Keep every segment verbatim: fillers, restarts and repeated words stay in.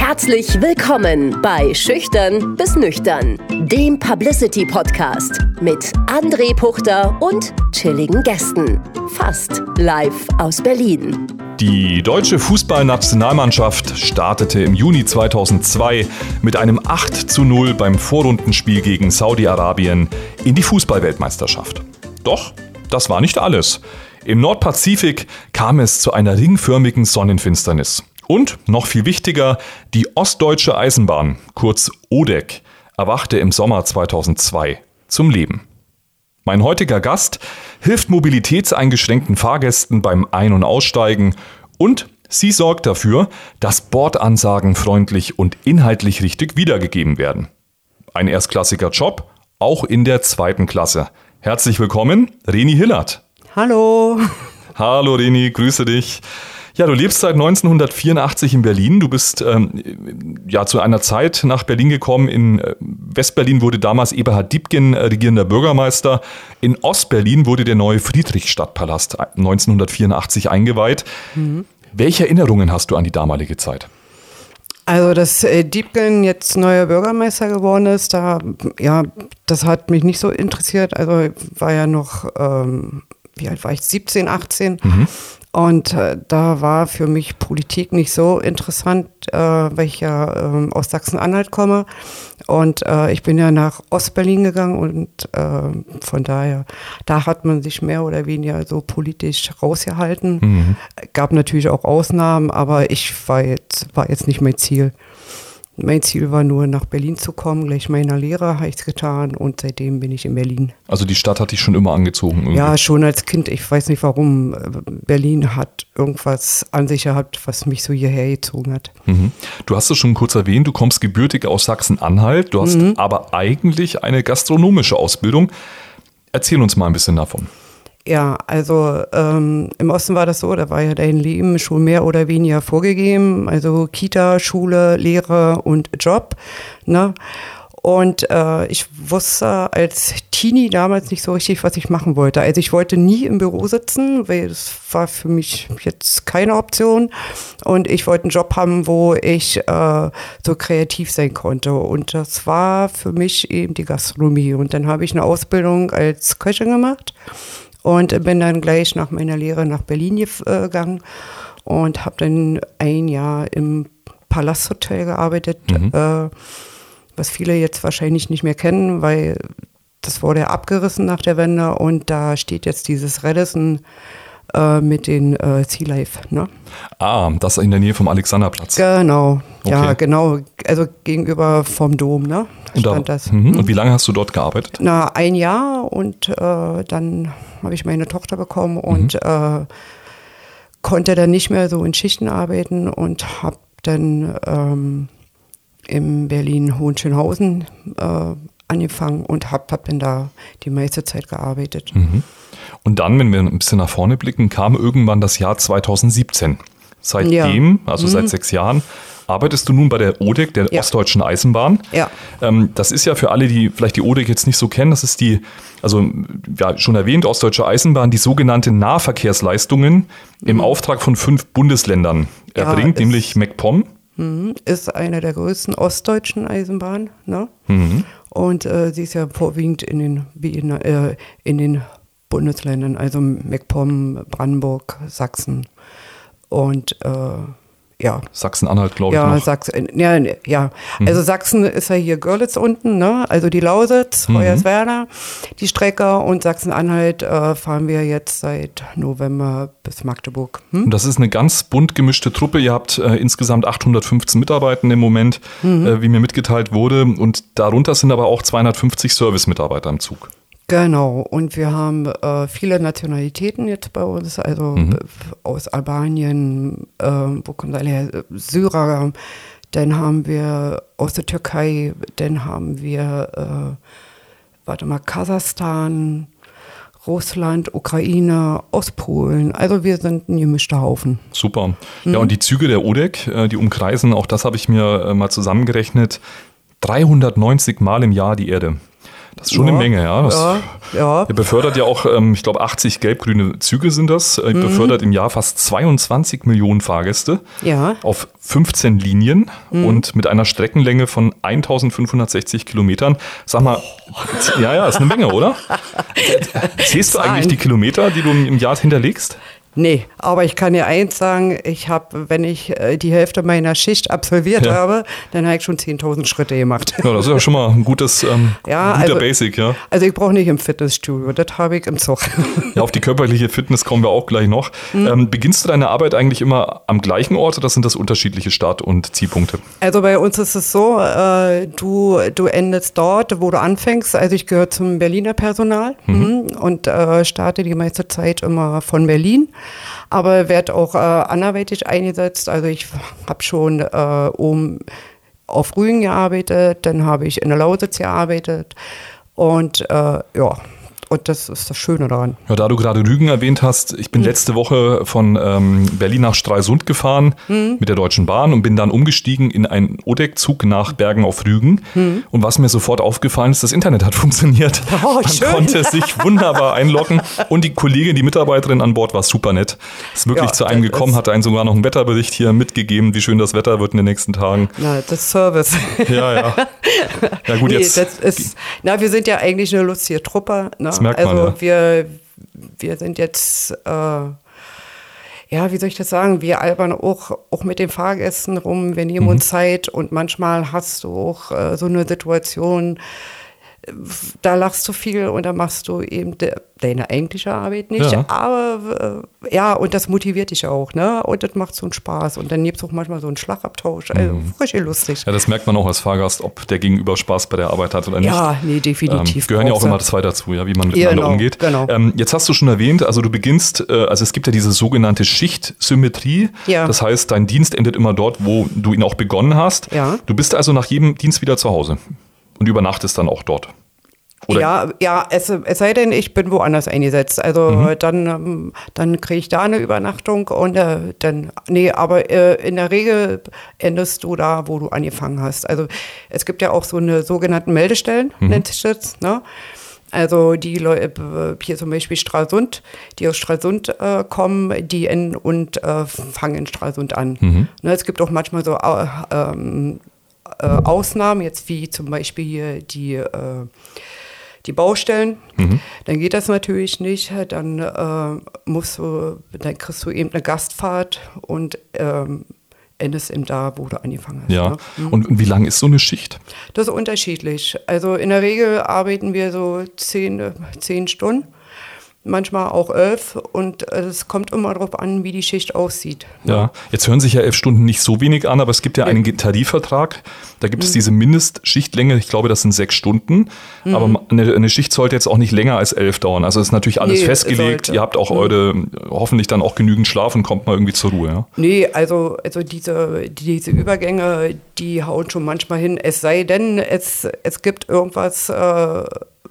Herzlich willkommen bei Schüchtern bis Nüchtern, dem Publicity-Podcast mit André Puchter und chilligen Gästen. Fast live aus Berlin. Die deutsche Fußballnationalmannschaft startete im Juni zweitausendzwei mit einem acht zu null beim Vorrundenspiel gegen Saudi-Arabien in die Fußballweltmeisterschaft. Doch das war nicht alles. Im Nordpazifik kam es zu einer ringförmigen Sonnenfinsternis. Und, noch viel wichtiger, die Ostdeutsche Eisenbahn, kurz O D E C, erwachte im Sommer zweitausendzwei zum Leben. Mein heutiger Gast hilft mobilitätseingeschränkten Fahrgästen beim Ein- und Aussteigen und sie sorgt dafür, dass Bordansagen freundlich und inhaltlich richtig wiedergegeben werden. Ein erstklassiger Job, auch in der zweiten Klasse. Herzlich willkommen, Reni Hillert. Hallo. Hallo Reni, grüße dich. Ja, du lebst seit neunzehnhundertvierundachtzig in Berlin. Du bist ähm, ja zu einer Zeit nach Berlin gekommen. In äh, Westberlin wurde damals Eberhard Diepgen äh, regierender Bürgermeister. In Ostberlin wurde der neue Friedrichstadtpalast neunzehnhundertvierundachtzig eingeweiht. Mhm. Welche Erinnerungen hast du an die damalige Zeit? Also, dass äh, Diepgen jetzt neuer Bürgermeister geworden ist, da, ja, das hat mich nicht so interessiert. Also, ich war ja noch, ähm, wie alt war ich, siebzehn, achtzehn. Mhm. Und äh, da war für mich Politik nicht so interessant, äh, weil ich ja äh, aus Sachsen-Anhalt komme. Und äh, ich bin ja nach Ostberlin gegangen und äh, von daher, da hat man sich mehr oder weniger so politisch rausgehalten. Mhm. Gab natürlich auch Ausnahmen, aber ich war jetzt, war jetzt nicht mein Ziel. Mein Ziel war nur, nach Berlin zu kommen. Gleich meiner Lehre habe ich es getan und seitdem bin ich in Berlin. Also die Stadt hat dich schon immer angezogen? Irgendwie. Ja, schon als Kind. Ich weiß nicht warum. Berlin hat irgendwas an sich gehabt, was mich so hierher gezogen hat. Mhm. Du hast es schon kurz erwähnt, du kommst gebürtig aus Sachsen-Anhalt. Du hast mhm. aber eigentlich eine gastronomische Ausbildung. Erzähl uns mal ein bisschen davon. Ja, also ähm, im Osten war das so, da war ja dein Leben schon mehr oder weniger vorgegeben, also Kita, Schule, Lehre und Job, ne? Und äh, ich wusste als Teenie damals nicht so richtig, was ich machen wollte. Also ich wollte nie im Büro sitzen, weil das war für mich jetzt keine Option. Und ich wollte einen Job haben, wo ich äh, so kreativ sein konnte. Und das war für mich eben die Gastronomie. Und dann habe ich eine Ausbildung als Köchin gemacht. Und bin dann gleich nach meiner Lehre nach Berlin gegangen und habe dann ein Jahr im Palasthotel gearbeitet, mhm. äh, was viele jetzt wahrscheinlich nicht mehr kennen, weil das wurde ja abgerissen nach der Wende und da steht jetzt dieses Radisson äh, mit den äh, Sea Life. Ne? Ah, das in der Nähe vom Alexanderplatz. Genau, okay. Ja genau, also gegenüber vom Dom, ne? Und, da, das. Mhm. Und wie lange hast du dort gearbeitet? Na, ein Jahr und äh, dann habe ich meine Tochter bekommen und mhm. äh, konnte dann nicht mehr so in Schichten arbeiten und habe dann ähm, in Berlin-Hohenschönhausen äh, angefangen und habe hab dann da die meiste Zeit gearbeitet. Mhm. Und dann, wenn wir ein bisschen nach vorne blicken, kam irgendwann das Jahr zweitausendsiebzehn. Seitdem, ja. also mhm. seit sechs Jahren, arbeitest du nun bei der O D E C, der ja. Ostdeutschen Eisenbahn. Ja. Ähm, das ist ja für alle, die vielleicht die O D E C jetzt nicht so kennen, das ist die, also ja, schon erwähnt, Ostdeutsche Eisenbahn, die sogenannte Nahverkehrsleistungen mhm. im Auftrag von fünf Bundesländern erbringt, ja, nämlich MacPom. Ist eine der größten ostdeutschen Eisenbahnen. Ne? Mhm. Und äh, sie ist ja vorwiegend in den, wie in, äh, in den Bundesländern, also MacPom, Brandenburg, Sachsen und äh, ja. Sachsen-Anhalt, glaube ja, ich noch. Sachsen, ja, ja. Mhm. Also Sachsen ist ja hier Görlitz unten, ne? Also die Lausitz, mhm. Hoyerswerda, die Strecke und Sachsen-Anhalt äh, fahren wir jetzt seit November bis Magdeburg. Hm? Und das ist eine ganz bunt gemischte Truppe. Ihr habt äh, insgesamt achthundertfünfzehn Mitarbeitende im Moment, mhm. äh, wie mir mitgeteilt wurde. Und darunter sind aber auch zweihundertfünfzig Service-Mitarbeiter im Zug. Genau, und wir haben äh, viele Nationalitäten jetzt bei uns, also mhm. aus Albanien, äh, wo kommt alle her? Syrer, dann haben wir aus der Türkei, dann haben wir, äh, warte mal, Kasachstan, Russland, Ukraine, Ostpolen, also wir sind ein gemischter Haufen. Super. Mhm. Ja, und die Züge der O D E C, die umkreisen, auch das habe ich mir mal zusammengerechnet, dreihundertneunzig Mal im Jahr die Erde. Das ist schon ja, eine Menge, ja. Das, ja, ja. Er befördert ja auch, ähm, ich glaube, achtzig gelb-grüne Züge sind das. Er mhm. befördert im Jahr fast zweiundzwanzig Millionen Fahrgäste ja. auf fünfzehn Linien mhm. und mit einer Streckenlänge von eintausendfünfhundertsechzig Kilometern. Sag mal, ja, ja, ist eine Menge, oder? Zählst du eigentlich die Kilometer, die du im Jahr hinterlegst? Nee, aber ich kann dir eins sagen, ich habe, wenn ich äh, die Hälfte meiner Schicht absolviert ja. habe, dann habe ich schon zehntausend Schritte gemacht. Ja, das ist ja schon mal ein gutes, ähm, ja, guter also, Basic, ja. Also ich brauche nicht im Fitnessstudio, das habe ich im Zug. Ja, auf die körperliche Fitness kommen wir auch gleich noch. Mhm. Ähm, beginnst du deine Arbeit eigentlich immer am gleichen Ort oder sind das unterschiedliche Start- und Zielpunkte? Also bei uns ist es so, äh, du, du endest dort, wo du anfängst. Also ich gehöre zum Berliner Personal mhm. und äh, starte die meiste Zeit immer von Berlin. Aber werde auch äh, anderweitig eingesetzt. Also ich habe schon äh, oben auf Rügen gearbeitet, dann habe ich in der Lausitz gearbeitet und äh, ja, und das ist das Schöne daran. Ja, da du gerade Rügen erwähnt hast, ich bin hm. letzte Woche von ähm, Berlin nach Stralsund gefahren hm. mit der Deutschen Bahn und bin dann umgestiegen in einen Odeck-Zug nach Bergen auf Rügen. Hm. Und was mir sofort aufgefallen ist, das Internet hat funktioniert. Oh, Man schön. konnte sich wunderbar einloggen und die Kollegin, die Mitarbeiterin an Bord war super nett. Ist wirklich ja, zu einem gekommen, hat einen sogar noch einen Wetterbericht hier mitgegeben, wie schön das Wetter wird in den nächsten Tagen. Na, das ist Service. Ja, ja. Ja gut, nee, jetzt. Das ist, na, wir sind ja eigentlich eine lustige Truppe. Ne? Das merkt also man, ja. wir, wir sind jetzt, äh, ja, wie soll ich das sagen, wir albern auch, auch mit den Fahrgästen rum, wir nehmen mhm. uns Zeit und manchmal hast du auch äh, so eine Situation, da lachst du viel und da machst du eben de, deine eigentliche Arbeit nicht. Ja. Aber äh, ja, und das motiviert dich auch, ne? Und das macht so einen Spaß. Und dann gibt es auch manchmal so einen Schlagabtausch. Also mhm. richtig lustig. Ja, das merkt man auch als Fahrgast, ob der Gegenüber Spaß bei der Arbeit hat oder nicht. Ja, nee, definitiv. Ähm, gehören ja auch immer zwei dazu, ja, wie man miteinander genau, umgeht. Genau. Ähm, jetzt hast du schon erwähnt, also du beginnst, äh, also es gibt ja diese sogenannte Schichtsymmetrie. Ja. Das heißt, dein Dienst endet immer dort, wo du ihn auch begonnen hast. Ja. Du bist also nach jedem Dienst wieder zu Hause und übernachtest dann auch dort. Oder? Ja, ja, es, es sei denn, ich bin woanders eingesetzt. Also mhm. dann, dann kriege ich da eine Übernachtung und äh, dann, nee, aber äh, in der Regel endest du da, wo du angefangen hast. Also es gibt ja auch so eine sogenannten Meldestellen, mhm. nennt sich das, ne? Also die Leute, hier zum Beispiel Stralsund, die aus Stralsund äh, kommen, die enden und äh, fangen in Stralsund an. Mhm. Ne, es gibt auch manchmal so äh, ähm, äh, Ausnahmen, jetzt wie zum Beispiel hier die äh, die Baustellen, mhm. dann geht das natürlich nicht, dann äh, musst du, dann kriegst du eben eine Gastfahrt und ähm, endest eben da, wo du angefangen hast. Ja, ne? mhm. und, und wie lang ist so eine Schicht? Das ist unterschiedlich. Also in der Regel arbeiten wir so zehn, zehn Stunden. Manchmal auch elf und es kommt immer darauf an, wie die Schicht aussieht. Ja, jetzt hören sich ja elf Stunden nicht so wenig an, aber es gibt ja einen Tarifvertrag, da gibt es mhm. diese Mindestschichtlänge, ich glaube, das sind sechs Stunden, mhm. aber eine, eine Schicht sollte jetzt auch nicht länger als elf dauern, also es ist natürlich alles nee, festgelegt, sollte. Ihr habt auch mhm. eure, hoffentlich dann auch genügend Schlaf und kommt mal irgendwie zur Ruhe. Ja? Nee, also, also diese, diese Übergänge, die hauen schon manchmal hin, es sei denn, es, es gibt irgendwas, äh,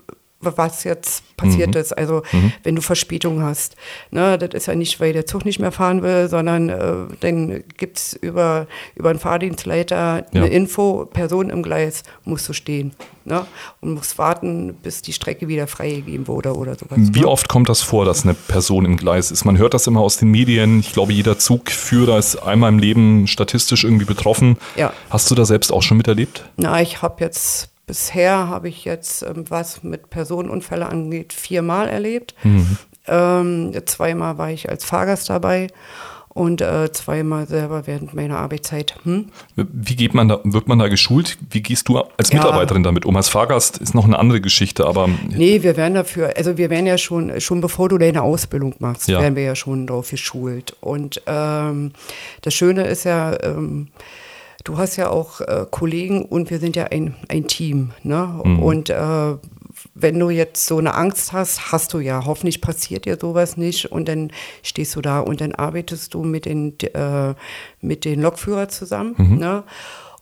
was jetzt passiert mhm. ist, also mhm. wenn du Verspätung hast. Ne, das ist ja nicht, weil der Zug nicht mehr fahren will, sondern äh, dann gibt es über, über einen Fahrdienstleiter eine ja. Info, Person im Gleis, musst du stehen. Ne, und musst warten, bis die Strecke wieder freigegeben wurde oder sowas. Wie ne? oft kommt das vor, dass eine Person im Gleis ist? Man hört das immer aus den Medien. Ich glaube, jeder Zugführer ist einmal im Leben statistisch irgendwie betroffen. Ja. Hast du da selbst auch schon miterlebt? Na, ich habe jetzt Bisher habe ich jetzt, ähm, was mit Personenunfälle angeht, viermal erlebt. Mhm. Ähm, zweimal war ich als Fahrgast dabei und äh, zweimal selber während meiner Arbeitszeit. Hm? Wie geht man da, wird man da geschult? Wie gehst du als Mitarbeiterin ja. damit um? Als Fahrgast ist noch eine andere Geschichte, aber... Nee, wir werden dafür, also wir werden ja schon, schon bevor du deine Ausbildung machst, ja. werden wir ja schon darauf geschult. Und ähm, das Schöne ist ja... Ähm, Du hast ja auch äh, Kollegen und wir sind ja ein, ein Team. Ne? Mhm. Und äh, wenn du jetzt so eine Angst hast, hast du ja, hoffentlich passiert dir sowas nicht und dann stehst du da und dann arbeitest du mit den, äh, mit den Lokführern zusammen. Mhm. Ne?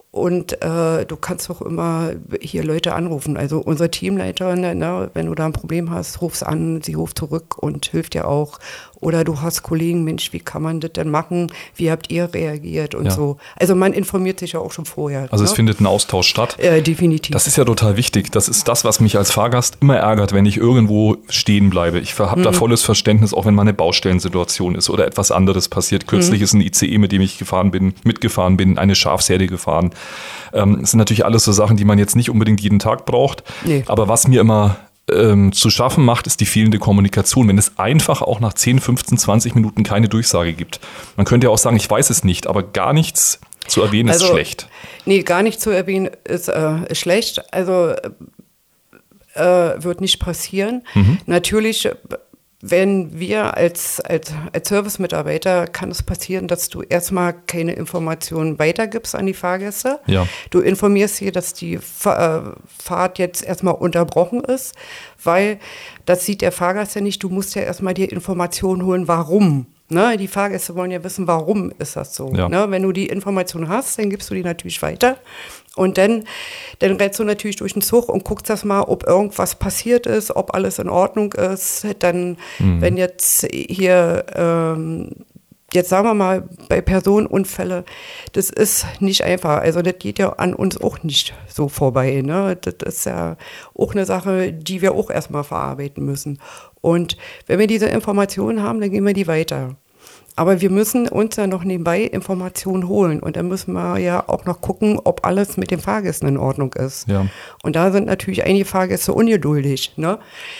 Und äh, du kannst auch immer hier Leute anrufen. Also unsere Teamleiterin, ne, wenn du da ein Problem hast, rufst an, sie ruft zurück und hilft dir auch. Oder du hast Kollegen, Mensch, wie kann man das denn machen? Wie habt ihr reagiert und ja. so. Also man informiert sich ja auch schon vorher. Also ne? Es findet ein Austausch statt. Äh, definitiv. Das ist ja total wichtig. Das ist das, was mich als Fahrgast immer ärgert, wenn ich irgendwo stehen bleibe. Ich habe mhm. da volles Verständnis, auch wenn mal eine Baustellensituation ist oder etwas anderes passiert. Kürzlich mhm. ist ein I C E, mit dem ich gefahren bin, mitgefahren bin, eine Schafsherde gefahren. Ähm, das sind natürlich alles so Sachen, die man jetzt nicht unbedingt jeden Tag braucht. Nee. Aber was mir immer ähm, zu schaffen macht, ist die fehlende Kommunikation. Wenn es einfach auch nach zehn, fünfzehn, zwanzig Minuten keine Durchsage gibt. Man könnte ja auch sagen, ich weiß es nicht, aber gar nichts zu erwähnen also, ist schlecht. Nee, gar nicht zu erwähnen ist, äh, ist schlecht. Also äh, wird nicht passieren. Mhm. Natürlich, wenn wir als, als, als Service-Mitarbeiter, kann es passieren, dass du erstmal keine Informationen weitergibst an die Fahrgäste. Ja. Du informierst sie, dass die Fa- Fahrt jetzt erstmal unterbrochen ist, weil das sieht der Fahrgast ja nicht. Du musst ja erstmal die Informationen holen, warum. Ne? Die Fahrgäste wollen ja wissen, warum ist das so. Ja. Ne? Wenn du die Information hast, dann gibst du die natürlich weiter. Und dann, dann rennst du natürlich durch den Zug und guckst das mal, ob irgendwas passiert ist, ob alles in Ordnung ist. Dann, mhm. wenn jetzt hier, ähm, jetzt sagen wir mal, bei Personenunfälle, das ist nicht einfach. Also das geht ja an uns auch nicht so vorbei. Ne? Das ist ja auch eine Sache, die wir auch erstmal verarbeiten müssen. Und wenn wir diese Informationen haben, dann gehen wir die weiter. Aber wir müssen uns ja noch nebenbei Informationen holen. Und dann müssen wir ja auch noch gucken, ob alles mit den Fahrgästen in Ordnung ist. Ja. Und da sind natürlich einige Fahrgäste ungeduldig. Ne?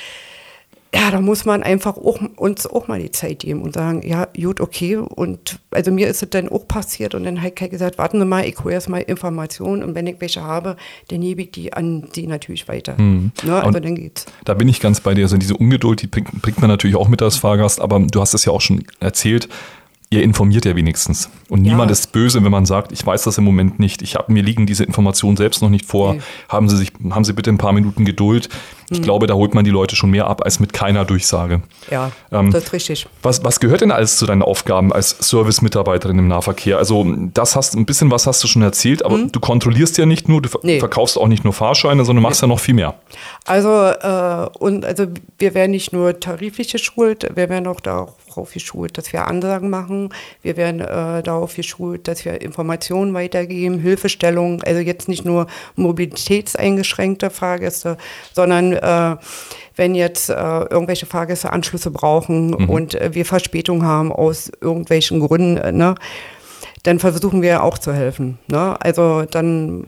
Ja, da muss man einfach auch, uns auch mal die Zeit geben und sagen, ja, gut, okay. Und also mir ist es dann auch passiert. Und dann habe ich gesagt, warten Sie mal, ich hole erst mal Informationen. Und wenn ich welche habe, dann gebe ich die an Sie natürlich weiter. Hm. Ne? Also und dann geht's. Da bin ich ganz bei dir. Also diese Ungeduld, die bringt, bringt man natürlich auch mit als Fahrgast. Aber du hast es ja auch schon erzählt. Ihr informiert ja wenigstens. Und ja. niemand ist böse, wenn man sagt, ich weiß das im Moment nicht. Ich hab, mir liegen diese Informationen selbst noch nicht vor. Nee. Haben Sie sich, haben Sie bitte ein paar Minuten Geduld. Ich hm. glaube, da holt man die Leute schon mehr ab als mit keiner Durchsage. Ja, ähm, das ist richtig. Was, was gehört denn alles zu deinen Aufgaben als Service-Mitarbeiterin im Nahverkehr? Also das hast ein bisschen was hast du schon erzählt, aber hm. du kontrollierst ja nicht nur, du nee. verkaufst auch nicht nur Fahrscheine, sondern machst nee. ja noch viel mehr. Also, äh, und also wir werden nicht nur tariflich geschult, wir werden auch darauf geschult, dass wir Ansagen machen. Wir werden äh, darauf geschult, dass wir Informationen weitergeben, Hilfestellungen, also jetzt nicht nur mobilitätseingeschränkte Fahrgäste, sondern äh, wenn jetzt äh, irgendwelche Fahrgäste Anschlüsse brauchen mhm. und äh, wir Verspätung haben aus irgendwelchen Gründen, äh, ne, dann versuchen wir auch zu helfen. Ne? Also dann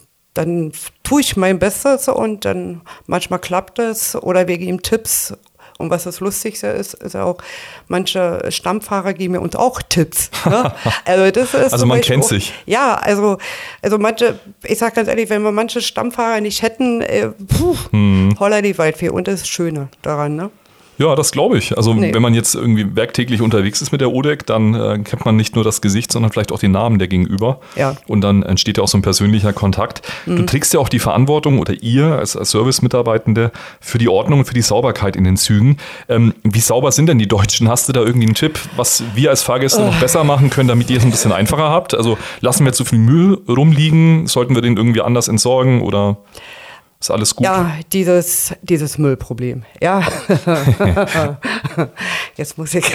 dann tue ich mein Bestes und dann manchmal klappt es oder wir geben Tipps. Und was das Lustigste ist, ist auch, manche Stammfahrer geben uns auch Tipps. Ne? Also, das ist also man kennt auch, sich. Ja, also, also manche, ich sag ganz ehrlich, wenn wir manche Stammfahrer nicht hätten, äh, puh, hm. holla die Waldfee. Und das ist das Schöne daran, ne? Ja, das glaube ich. Also nee. wenn man jetzt irgendwie werktäglich unterwegs ist mit der O D E C, dann äh, kennt man nicht nur das Gesicht, sondern vielleicht auch den Namen der Gegenüber. Ja. Und dann entsteht ja auch so ein persönlicher Kontakt. Mhm. Du trägst ja auch die Verantwortung oder ihr als, als Service-Mitarbeitende für die Ordnung und für die Sauberkeit in den Zügen. Ähm, wie sauber sind denn die Deutschen? Hast du da irgendwie einen Tipp, was wir als Fahrgäste oh. noch besser machen können, damit ihr es ein bisschen einfacher habt? Also lassen wir zu viel Müll rumliegen? Sollten wir den irgendwie anders entsorgen oder... Ist alles gut? Ja, dieses, dieses Müllproblem. Ja. Jetzt muss ich.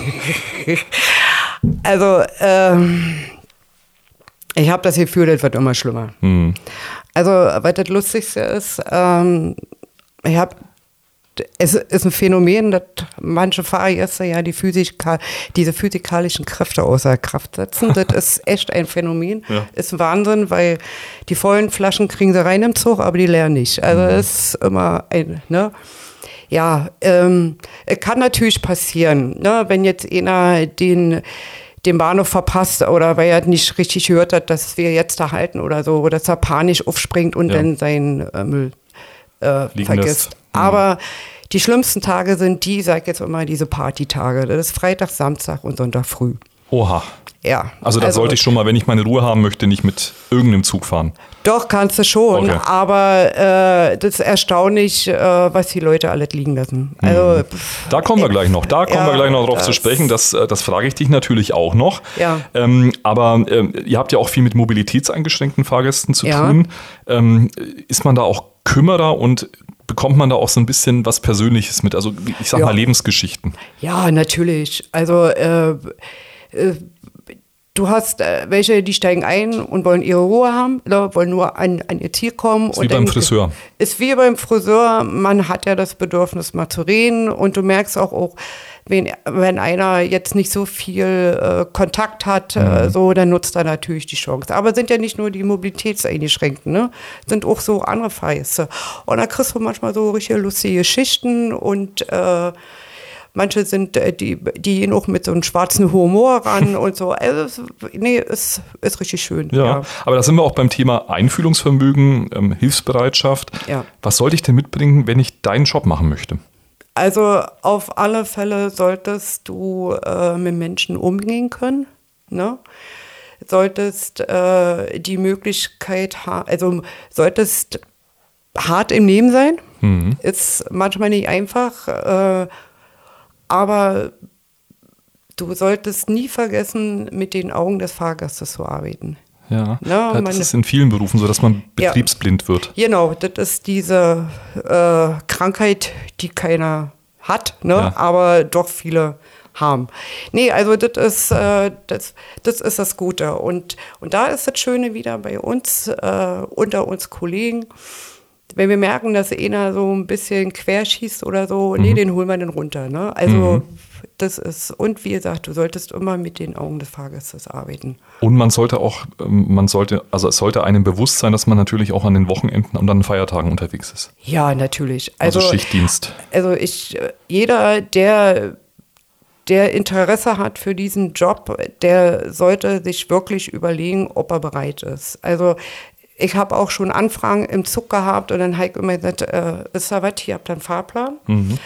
Also, ähm, ich habe das Gefühl, das wird immer schlimmer. Mhm. Also, was das Lustigste ist, ähm, ich habe. Es ist ein Phänomen, dass manche Fahrgäste ja die Physika, diese physikalischen Kräfte außer Kraft setzen. Das ist echt ein Phänomen. Ja. Ist Wahnsinn, weil die vollen Flaschen kriegen sie rein im Zug, aber die leeren nicht. Also mhm. es ist immer ein, ne? Ja, ähm, kann natürlich passieren, ne? Wenn jetzt einer den den Bahnhof verpasst oder weil er nicht richtig gehört hat, dass wir jetzt da halten oder so, oder dass er panisch aufspringt und ja. dann seinen äh, Müll äh, vergisst. Aber die schlimmsten Tage sind die, sag ich jetzt immer, diese Partytage. Das ist Freitag, Samstag und Sonntag früh. Oha. Ja. Also da also, sollte ich schon mal, wenn ich meine Ruhe haben möchte, nicht mit irgendeinem Zug fahren. Doch, kannst du schon, okay. aber äh, das ist erstaunlich, äh, was die Leute alles liegen lassen. Also, da kommen wir gleich noch, da kommen ja, wir gleich noch drauf zu sprechen, das, das frage ich dich natürlich auch noch. Ja. Ähm, aber ähm, ihr habt ja auch viel mit mobilitätseingeschränkten Fahrgästen zu ja. tun. Ähm, ist man da auch Kümmerer und bekommt man da auch so ein bisschen was Persönliches mit, also ich sag ja. mal Lebensgeschichten? Ja, natürlich. Also äh, äh, du hast äh, welche, die steigen ein und wollen ihre Ruhe haben, oder wollen nur an, an ihr Ziel kommen. Ist wie beim Friseur. Ist wie beim Friseur. Man hat ja das Bedürfnis, mal zu reden. Und du merkst auch, auch wenn, wenn einer jetzt nicht so viel äh, Kontakt hat, mhm. äh, so, dann nutzt er natürlich die Chance. Aber sind ja nicht nur die Mobilitätseingeschränkten, ne? Sind auch so andere Fahrgäste. Und da kriegst du manchmal so richtig lustige Geschichten und äh, manche sind, die, die gehen auch mit so einem schwarzen Humor ran und so. Also, nee, ist, ist richtig schön. Ja, ja, aber da sind wir auch beim Thema Einfühlungsvermögen, ähm, Hilfsbereitschaft. Ja. Was sollte ich denn mitbringen, wenn ich deinen Job machen möchte? Also auf alle Fälle solltest du äh, mit Menschen umgehen können, ne? Solltest äh, die Möglichkeit haben, also solltest hart im Leben sein. Mhm. Ist manchmal nicht einfach, äh, aber du solltest nie vergessen, mit den Augen des Fahrgastes zu arbeiten. Ja, ja das meine, ist in vielen Berufen so, dass man betriebsblind ja, wird. Genau, das ist diese äh, Krankheit, die keiner hat, ne? Ja. Aber doch viele haben. Nee, also das ist, äh, das, das ist das Gute. Und, und da ist das Schöne wieder bei uns, äh, unter uns Kollegen. Wenn wir merken, dass einer so ein bisschen querschießt oder so, mhm. nee, den holen wir dann runter. Ne? Also mhm. das ist, und wie gesagt, du solltest immer mit den Augen des Fahrgastes arbeiten. Und man sollte auch, man sollte, also es sollte einem bewusst sein, dass man natürlich auch an den Wochenenden und an den Feiertagen unterwegs ist. Ja, natürlich. Also, also Schichtdienst. Also ich, jeder, der, der Interesse hat für diesen Job, der sollte sich wirklich überlegen, ob er bereit ist. Also ich habe auch schon Anfragen im Zug gehabt und dann habe ich immer gesagt, äh, ist da was, hier habt ihr einen Fahrplan. Mhm.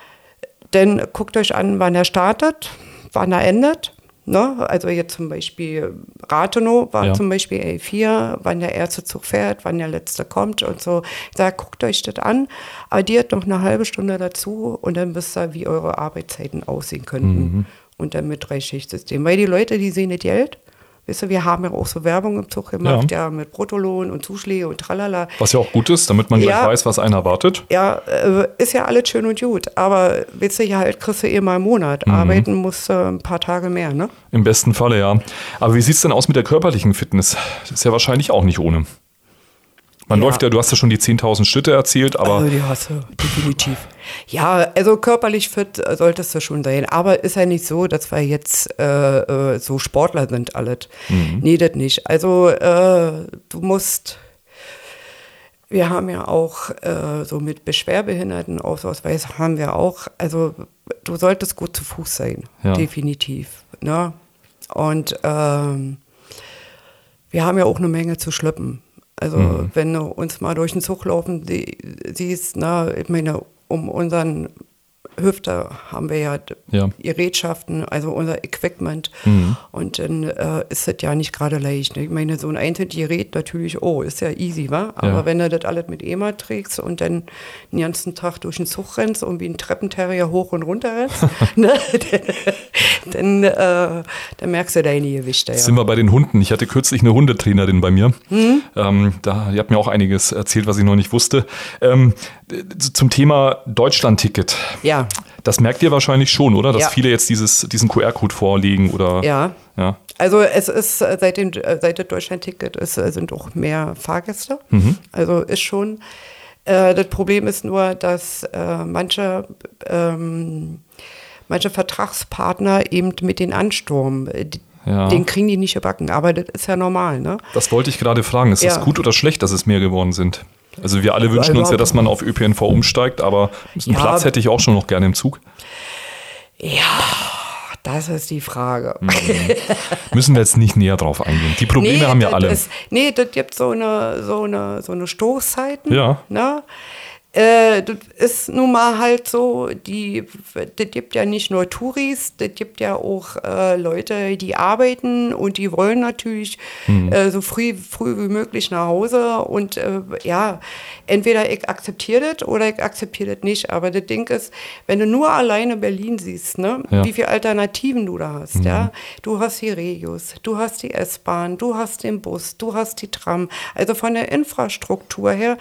Dann guckt euch an, wann er startet, wann er endet. Ne? Also jetzt zum Beispiel Rathenow war ja. zum Beispiel elf vier, wann der erste Zug fährt, wann der letzte kommt und so. Ich sage, guckt euch das an, addiert noch eine halbe Stunde dazu und dann wisst ihr, wie eure Arbeitszeiten aussehen könnten. Mhm. Und dann mit Drei-Schicht-System. Weil die Leute, die sehen das Geld. Weißt du, wir haben ja auch so Werbung im Zug gemacht, ja, ja mit Bruttolohn und Zuschläge und tralala. Was ja auch gut ist, damit man ja, gleich weiß, was einen erwartet. Ja, äh, ist ja alles schön und gut, aber willst du ja halt, kriegst du eh mal einen Monat. Mhm. Arbeiten musst du ein paar Tage mehr, ne? Im besten Falle, ja. Aber wie sieht es denn aus mit der körperlichen Fitness? Das ist ja wahrscheinlich auch nicht ohne. Man ja. läuft ja, du hast ja schon die zehntausend Schritte erzählt, aber... Also die hast du, definitiv. Ja, also körperlich fit solltest du schon sein. Aber ist ja nicht so, dass wir jetzt äh, so Sportler sind alles. Mhm. Nee, das nicht. Also äh, du musst... Wir haben ja auch äh, so mit Beschwerbehinderten Ausweis haben wir auch. Also du solltest gut zu Fuß sein, ja. definitiv. Ne? Und ähm, wir haben ja auch eine Menge zu schleppen. Also mhm. wenn du uns mal durch den Zug laufen sie, siehst, na, ich meine, um unseren Hüfte haben wir ja, ja. Gerätschaften, also unser Equipment. Mhm. Und dann äh, ist das ja nicht gerade leicht. Ne? Ich meine, so ein einzelnes Gerät natürlich, oh, ist ja easy, wa? Aber ja. wenn du das alles mit E M A trägst und dann den ganzen Tag durch den Zug rennst und wie ein Treppenterrier hoch und runter rennst, ne? dann, äh, dann merkst du deine Gewichte. Ja. Sind wir bei den Hunden. Ich hatte kürzlich eine Hundetrainerin bei mir. Mhm. Ähm, da, die hat mir auch einiges erzählt, was ich noch nicht wusste. Ähm, zum Thema Deutschland-Ticket. Ja. Das merkt ihr wahrscheinlich schon, oder? Dass ja. viele jetzt dieses, diesen Q R-Code vorlegen oder. Ja. ja. Also es ist seit dem seit dem Deutschland-Ticket ist, sind auch mehr Fahrgäste. Mhm. Also ist schon. Äh, das Problem ist nur, dass äh, manche ähm, manche Vertragspartner eben mit den Ansturm, ja. den kriegen die nicht gebacken. Aber das ist ja normal, ne? Das wollte ich gerade fragen. Ist ja. das gut oder schlecht, dass es mehr geworden sind? Also wir alle wünschen uns ja, dass man auf Ö P N V umsteigt, aber einen ja, Platz hätte ich auch schon noch gerne im Zug. Ja, das ist die Frage. Mhm. Müssen wir jetzt nicht näher drauf eingehen. Die Probleme nee, haben ja alle. Ist, nee, das gibt so eine, so eine, so eine Stoßzeiten. Ja. Ne? Äh, das ist nun mal halt so, die, das gibt ja nicht nur Touris, das gibt ja auch äh, Leute, die arbeiten und die wollen natürlich mhm. äh, so früh, früh wie möglich nach Hause und äh, ja, entweder ich akzeptiere das oder ich akzeptiere das nicht, aber das Ding ist, wenn du nur alleine Berlin siehst, ne, ja. wie viele Alternativen du da hast, mhm. ja, du hast die Regios, du hast die S-Bahn, du hast den Bus, du hast die Tram, also von der Infrastruktur her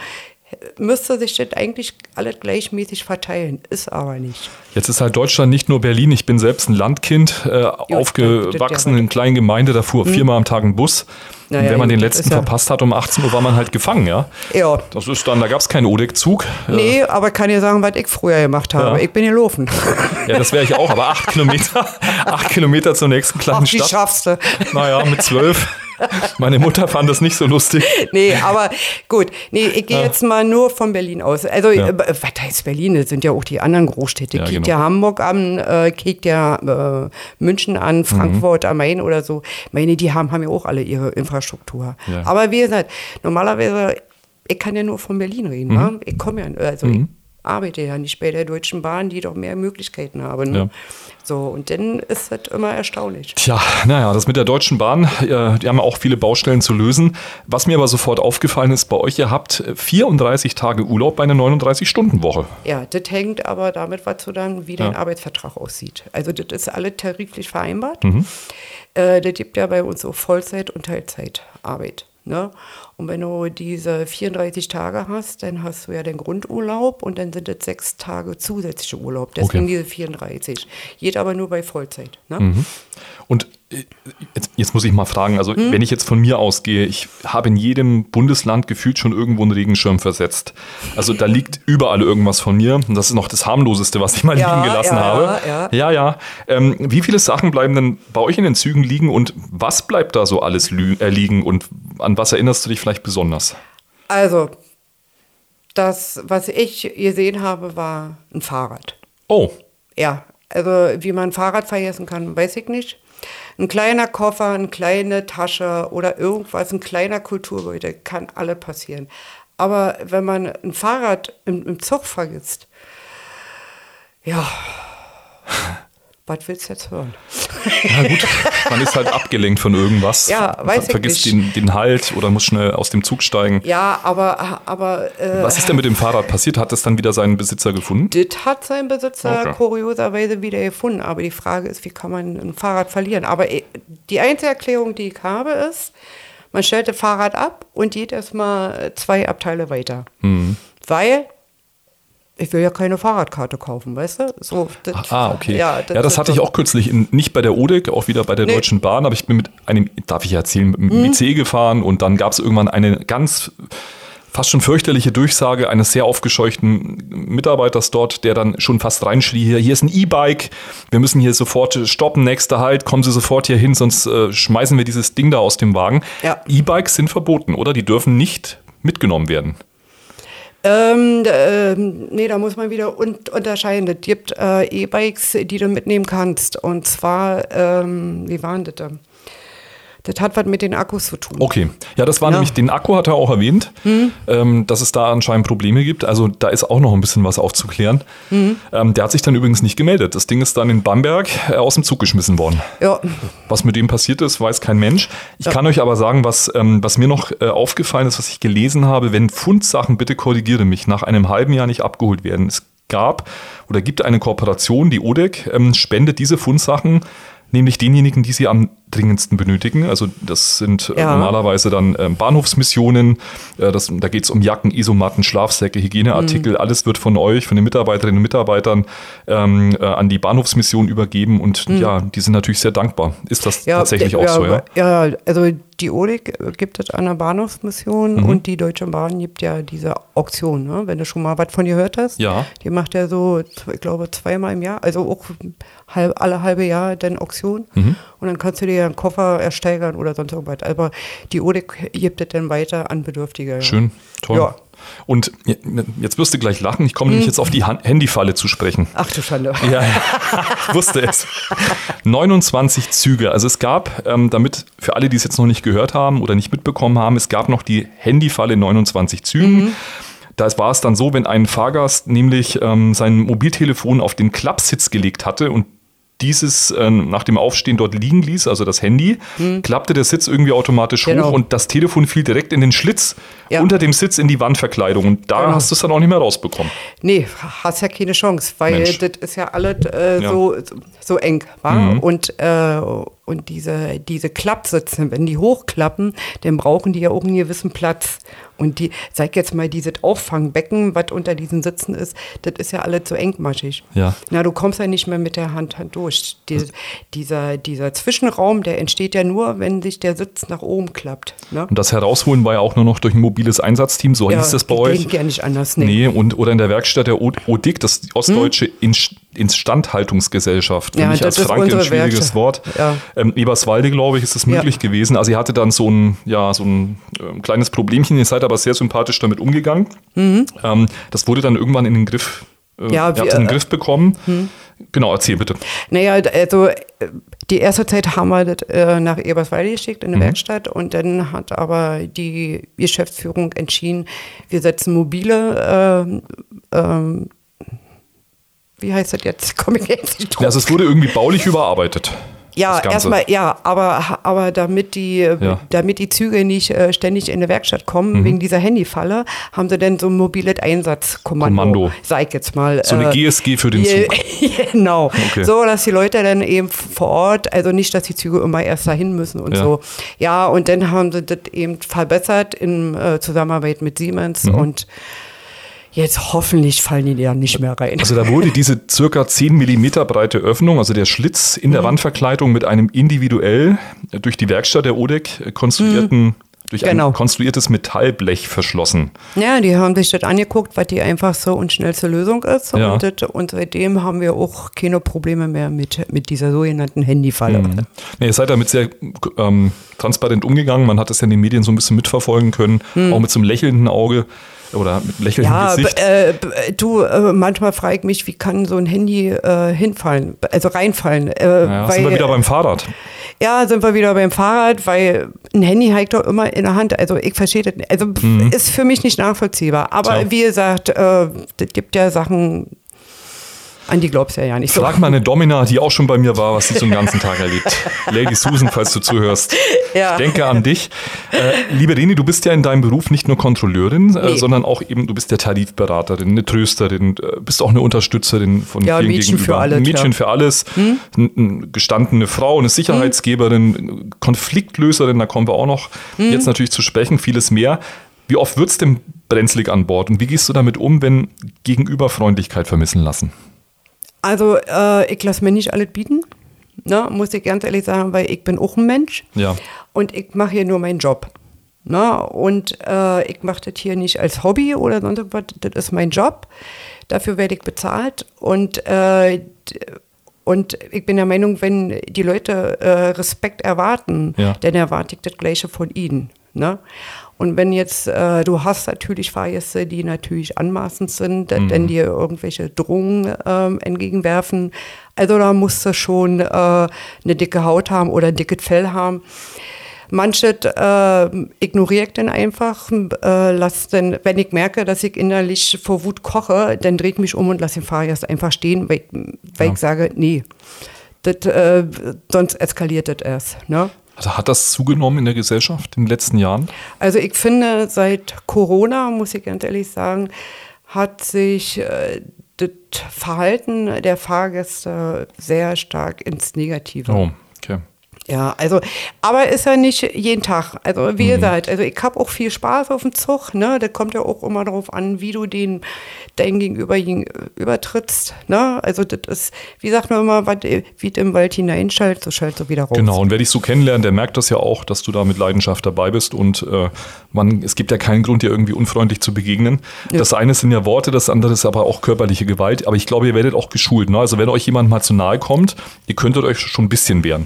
müsste sich das eigentlich alles gleichmäßig verteilen, ist aber nicht. Jetzt ist halt Deutschland nicht nur Berlin, ich bin selbst ein Landkind, äh, jo, aufgewachsen in kleinen Gemeinde, da fuhr hm. viermal am Tag ein Bus. Naja, und wenn man den letzten ja verpasst hat um achtzehn Uhr, war man halt gefangen, ja? Ja. Das ist dann, da gab es keinen Odeck-Zug. Nee, aber kann dir sagen, was ich früher gemacht habe. Ja. Ich bin gelaufen. Ja, das wäre ich auch, aber acht Kilometer, acht Kilometer zur nächsten kleinen Ach, Stadt. Wie schaffst du? Naja, mit zwölf. Meine Mutter fand das nicht so lustig. Nee, aber gut. Nee, ich gehe ja. jetzt mal nur von Berlin aus. Also, ja. was heißt Berlin? Das sind ja auch die anderen Großstädte. Ja, Kiegt genau. ja Hamburg an, äh, kiegt ja äh, München an, Frankfurt mhm. am Main oder so. Ich meine, die haben, haben ja auch alle ihre Infrastruktur. Ja. Aber wie gesagt, normalerweise, ich kann ja nur von Berlin reden. Mhm. Ne? Ich komme ja, also mhm. ich arbeite ja nicht bei der Deutschen Bahn, die doch mehr Möglichkeiten haben. Ne? Ja. So, und dann ist das immer erstaunlich. Tja, naja, das mit der Deutschen Bahn, äh, die haben auch viele Baustellen zu lösen. Was mir aber sofort aufgefallen ist bei euch, ihr habt vierunddreißig Tage Urlaub bei einer neununddreißig-Stunden-Woche. Ja, das hängt aber damit was zusammen, wie dein ja. Arbeitsvertrag aussieht. Also das ist alles tariflich vereinbart. Mhm. Äh, das gibt ja bei uns so Vollzeit- und Teilzeitarbeit. Ne? Und wenn du diese vierunddreißig Tage hast, dann hast du ja den Grundurlaub und dann sind das sechs Tage zusätzliche Urlaub. Deswegen okay. diese vierunddreißig. Geht aber nur bei Vollzeit. Ne? Mhm. Und jetzt, jetzt muss ich mal fragen, also hm? wenn ich jetzt von mir ausgehe, ich habe in jedem Bundesland gefühlt schon irgendwo einen Regenschirm versetzt. Also da liegt überall irgendwas von mir und das ist noch das harmloseste, was ich mal ja, liegen gelassen ja, habe. Ja, ja. ja. ja. Ähm, wie viele Sachen bleiben denn bei euch in den Zügen liegen und was bleibt da so alles lü- äh, liegen und an was erinnerst du dich vielleicht besonders? Also, das, was ich gesehen habe, war ein Fahrrad. Oh. Ja, also wie man ein Fahrrad vergessen kann, weiß ich nicht. Ein kleiner Koffer, eine kleine Tasche oder irgendwas, ein kleiner Kulturbeutel, kann alle passieren. Aber wenn man ein Fahrrad im, im Zug vergisst, ja, was willst du jetzt hören? Na gut, man ist halt abgelenkt von irgendwas. Ja, weiß ich Vergisst nicht. den, den Halt oder muss schnell aus dem Zug steigen. Ja, aber... aber äh, was ist denn mit dem Fahrrad passiert? Hat es dann wieder seinen Besitzer gefunden? Das hat seinen Besitzer okay. kurioserweise wieder gefunden. Aber die Frage ist, wie kann man ein Fahrrad verlieren? Aber die einzige Erklärung, die ich habe, ist, man stellt das Fahrrad ab und geht erstmal zwei Abteile weiter. Mhm. Weil... Ich will ja keine Fahrradkarte kaufen, weißt du? So, das, ah, okay. Ja, das, ja, das hatte ich auch kürzlich, in, nicht bei der Odeck, auch wieder bei der nee. Deutschen Bahn, aber ich bin mit einem, darf ich ja erzählen, mit dem hm. I C gefahren und dann gab es irgendwann eine ganz fast schon fürchterliche Durchsage eines sehr aufgescheuchten Mitarbeiters dort, der dann schon fast reinschrie, hier, hier ist ein E-Bike, wir müssen hier sofort stoppen, nächster Halt, kommen Sie sofort hier hin, sonst äh, schmeißen wir dieses Ding da aus dem Wagen. Ja. E-Bikes sind verboten, oder? Die dürfen nicht mitgenommen werden. Ähm, äh, nee, da muss man wieder un- unterscheiden. Es gibt äh, E-Bikes, die du mitnehmen kannst. Und zwar, ähm, wie waren das da? Das hat was mit den Akkus zu tun. Okay, ja, das war ja. nämlich, den Akku hat er auch erwähnt, hm. ähm, dass es da anscheinend Probleme gibt. Also da ist auch noch ein bisschen was aufzuklären. Hm. Ähm, der hat sich dann übrigens nicht gemeldet. Das Ding ist dann in Bamberg äh, aus dem Zug geschmissen worden. Ja. Was mit dem passiert ist, weiß kein Mensch. Ich ja. kann euch aber sagen, was, ähm, was mir noch äh, aufgefallen ist, was ich gelesen habe, wenn Fundsachen, bitte korrigiere mich, nach einem halben Jahr nicht abgeholt werden. Es gab oder gibt eine Kooperation, die Odeck ähm, spendet diese Fundsachen nämlich denjenigen, die sie am dringendsten benötigen. Also das sind ja. normalerweise dann ähm, Bahnhofsmissionen. Äh, das, da geht es um Jacken, Isomatten, Schlafsäcke, Hygieneartikel. Mhm. Alles wird von euch, von den Mitarbeiterinnen und Mitarbeitern ähm, äh, an die Bahnhofsmission übergeben. Und mhm. ja, die sind natürlich sehr dankbar. Ist das ja, tatsächlich auch ja, so? Ja, ja, also die Odeck gibt es an der Bahnhofsmission mhm. und die Deutsche Bahn gibt ja diese Auktion. Ne? Wenn du schon mal was von ihr gehört hast. Ja. Die macht ja so, ich glaube, zweimal im Jahr, also auch halb, alle halbe Jahr dann Auktion. Mhm. Und dann kannst du dir einen Koffer ersteigern oder sonst irgendwas. Aber die Odeck gibt es dann weiter an Bedürftige. Ja. Schön, toll. Ja. Und jetzt wirst du gleich lachen, ich komme hm. nämlich jetzt auf die Handyfalle zu sprechen. Ach du Schande. Ja, ja. Ich wusste es. neunundzwanzig Züge. Also es gab, ähm, damit für alle, die es jetzt noch nicht gehört haben oder nicht mitbekommen haben, es gab noch die Handyfalle in neunundzwanzig Zügen. Mhm. Da war es dann so, wenn ein Fahrgast nämlich ähm, sein Mobiltelefon auf den Klappsitz gelegt hatte und dieses äh, nach dem Aufstehen dort liegen ließ, also das Handy, hm. klappte der Sitz irgendwie automatisch genau. hoch und das Telefon fiel direkt in den Schlitz ja. unter dem Sitz in die Wandverkleidung. Und da genau. hast du es dann auch nicht mehr rausbekommen. Nee, hast ja keine Chance, weil Mensch. das ist ja alles äh, ja. so, so eng. Wa? Mhm. Und, äh, und diese, diese Klappsitze, wenn die hochklappen, dann brauchen die ja auch einen gewissen Platz. Und die, sag jetzt mal, dieses Auffangbecken, was unter diesen Sitzen ist, das ist ja alles so engmaschig. Ja. Na, du kommst ja nicht mehr mit der Hand durch. Die, dieser, dieser Zwischenraum, der entsteht ja nur, wenn sich der Sitz nach oben klappt. Ne? Und das Herausholen war ja auch nur noch durch ein mobiles Einsatzteam, so ja, hieß das bei euch? Ja, nicht anders. Nee. nee, und, oder in der Werkstatt der O D I K, das die Ostdeutsche hm? Instandhaltungsgesellschaft. Für ja, mich als Franke ein schwieriges Werkstatt. Wort. Ja. Ähm, Eberswalde, glaube ich, ist das möglich ja. gewesen. Also ihr hatte dann so ein, ja, so ein äh, kleines Problemchen, ihr seid aber sehr sympathisch damit umgegangen. Mhm. Ähm, das wurde dann irgendwann in den Griff, äh, ja, ihr habt in den Griff bekommen. Mhm. Genau, erzähl bitte. Naja, also die erste Zeit haben wir das äh, nach Eberswalde geschickt in eine mhm. Werkstatt und dann hat aber die Geschäftsführung entschieden, wir setzen mobile äh, äh, wie heißt das jetzt? Komm ich jetzt nicht drauf. Ja, also es wurde irgendwie baulich überarbeitet. Ja, erstmal, ja, aber, aber damit, die, ja. damit die Züge nicht äh, ständig in eine Werkstatt kommen, mhm. wegen dieser Handyfalle, haben sie dann so ein mobiles Einsatzkommando, Kommando. sag ich jetzt mal. So eine äh, G S G für den Zug. Genau, okay. so, dass die Leute dann eben vor Ort, also nicht, dass die Züge immer erst dahin müssen und ja. so. Ja, und dann haben sie das eben verbessert in äh, Zusammenarbeit mit Siemens mhm. und jetzt hoffentlich fallen die da nicht mehr rein. Also da wurde diese circa zehn Millimeter breite Öffnung, also der Schlitz in der mhm. Wandverkleidung mit einem individuell durch die Werkstatt der O D I K konstruierten, mhm. durch genau. ein konstruiertes Metallblech verschlossen. Ja, die haben sich das angeguckt, was die einfachste und schnellste Lösung ist. Ja. Und, das, und seitdem haben wir auch keine Probleme mehr mit, mit dieser sogenannten Handyfalle. Mhm. Nee, ihr seid damit sehr ähm, transparent umgegangen. Man hat das ja in den Medien so ein bisschen mitverfolgen können, mhm. auch mit so einem lächelnden Auge. Oder mit lächelndem ja, Gesicht. Äh, du, äh, manchmal frage ich mich, wie kann so ein Handy äh, hinfallen, also reinfallen. Äh, ja, weil, sind wir wieder beim Fahrrad. Ja, sind wir wieder beim Fahrrad, weil ein Handy hängt doch immer in der Hand. Also ich verstehe das nicht. Also mhm. ist für mich nicht nachvollziehbar. Aber Tja. wie gesagt, äh, es gibt ja Sachen, an die glaubst du ja nicht so. Frag mal eine Domina, die auch schon bei mir war, was sie so einen ganzen Tag erlebt. Lady Susan, falls du zuhörst. Ja. Ich denke an dich. Äh, liebe Reni, du bist ja in deinem Beruf nicht nur Kontrolleurin, äh, nee. sondern auch eben, du bist ja Tarifberaterin, eine Trösterin, äh, bist auch eine Unterstützerin von ja, vielen Mädchen gegenüber. Für alles, ein Mädchen ja. für alles, hm? eine, eine gestandene Frau, eine Sicherheitsgeberin, hm? Konfliktlöserin, da kommen wir auch noch hm? jetzt natürlich zu sprechen, vieles mehr. Wie oft wird es denn brenzlig an Bord und wie gehst du damit um, wenn Gegenüber Freundlichkeit vermissen lassen? Also äh, ich lasse mir nicht alles bieten, ne, muss ich ganz ehrlich sagen, weil ich bin auch ein Mensch ja. und ich mache hier nur meinen Job. Ne, und äh, ich mache das hier nicht als Hobby oder sonst was, das ist mein Job, dafür werde ich bezahlt und, äh, und ich bin der Meinung, wenn die Leute äh, Respekt erwarten, ja. dann erwarte ich das Gleiche von ihnen. Ne? Und wenn jetzt, äh, du hast natürlich Fahrgäste, die natürlich anmaßend sind, mhm. dann dir irgendwelche Drohungen ähm, entgegenwerfen. Also da musst du schon äh, eine dicke Haut haben oder ein dickes Fell haben. Manches äh, ignoriere ich dann einfach, äh, lass dann, wenn ich merke, dass ich innerlich vor Wut koche, dann drehe ich mich um und lasse den Fahrgast einfach stehen, weil ich, weil ja. ich sage, nee, das, äh, sonst eskaliert das erst, ne? Also hat das zugenommen in der Gesellschaft in den letzten Jahren? Also ich finde, seit Corona, muss ich ganz ehrlich sagen, hat sich äh, das Verhalten der Fahrgäste sehr stark ins Negative. Oh, okay. Ja, also, aber ist ja nicht jeden Tag. Also wie gesagt, also ich habe auch viel Spaß auf dem Zug, ne? Das kommt ja auch immer darauf an, wie du den dein Gegenüber übertrittst, ne? Also das ist, wie sagt man immer, wie du im Wald hineinschallt, so schallt du wieder raus. Genau, und wer dich so kennenlernt, der merkt das ja auch, dass du da mit Leidenschaft dabei bist und äh, man, es gibt ja keinen Grund, dir irgendwie unfreundlich zu begegnen. Ja. Das eine sind ja Worte, das andere ist aber auch körperliche Gewalt, aber ich glaube, ihr werdet auch geschult, ne? Also wenn euch jemand mal zu nahe kommt, ihr könntet euch schon ein bisschen wehren.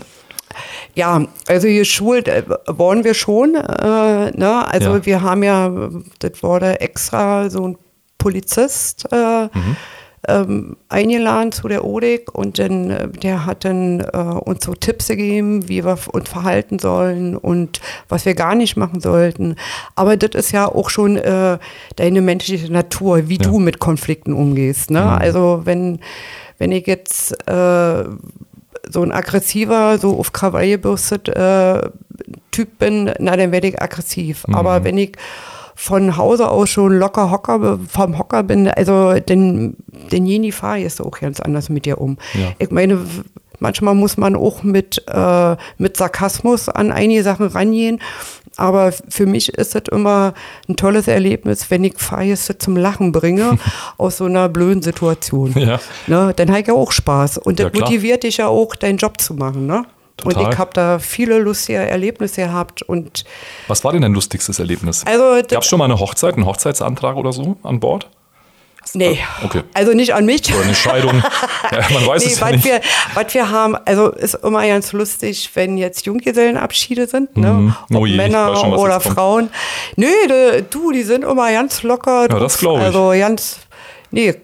Ja, also geschult äh, wollen wir schon. Äh, ne? Also ja. wir haben ja, das wurde extra so ein Polizist äh, mhm. ähm, eingeladen zu der O D I C und dann, äh, der hat dann äh, uns so Tipps gegeben, wie wir uns verhalten sollen und was wir gar nicht machen sollten. Aber das ist ja auch schon äh, deine menschliche Natur, wie ja. du mit Konflikten umgehst. Ne? Mhm. Also wenn, wenn ich jetzt äh, so ein aggressiver, so auf Krawall gebürstet äh, Typ bin, na dann werde ich aggressiv. Mhm. Aber wenn ich von Hause aus schon locker Hocker, vom Hocker bin, also den, den Jeni fahre ich auch ganz anders mit dir um. Ja. Ich meine, manchmal muss man auch mit, äh, mit Sarkasmus an einige Sachen rangehen, aber für mich ist es immer ein tolles Erlebnis, wenn ich Fahrgäste zum Lachen bringe aus so einer blöden Situation. Ja. Ne, dann habe ich ja auch Spaß und das ja, motiviert dich ja auch, deinen Job zu machen, ne? Total. Und ich habe da viele lustige Erlebnisse gehabt. Und was war denn dein lustigstes Erlebnis? Also, gab es schon mal eine Hochzeit, einen Hochzeitsantrag oder so an Bord? Nee, okay. Also nicht an mich. Oder eine Scheidung. Ja, man weiß nee, es ja nicht. Wir, was wir haben, also ist immer ganz lustig, wenn jetzt Junggesellenabschiede sind, ne? Mhm. Oh je, Männer schon, oder Frauen. Nö, du, die sind immer ganz locker. Ja, das glaube ich. Also ganz, nee,